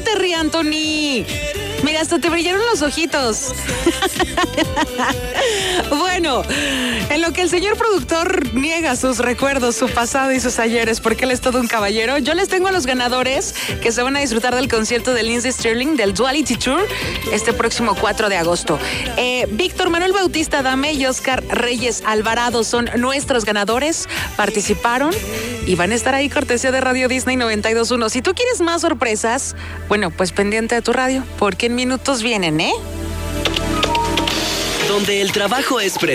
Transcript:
te rías, Anthony. Mira, hasta te brillaron los ojitos. Bueno, en lo que el señor productor niega sus recuerdos, su pasado y sus ayeres, porque él es todo un caballero, yo les tengo a los ganadores que se van a disfrutar del concierto de Lindsey Stirling, del Duality Tour, este próximo 4 de agosto. Víctor Manuel Bautista Dame y Oscar Reyes Alvarado son nuestros ganadores, participaron y van a estar ahí cortesía de Radio Disney 92.1. Si tú quieres más sorpresas, bueno, pues pendiente de tu radio, porque en minutos vienen, ¿eh? Donde el trabajo es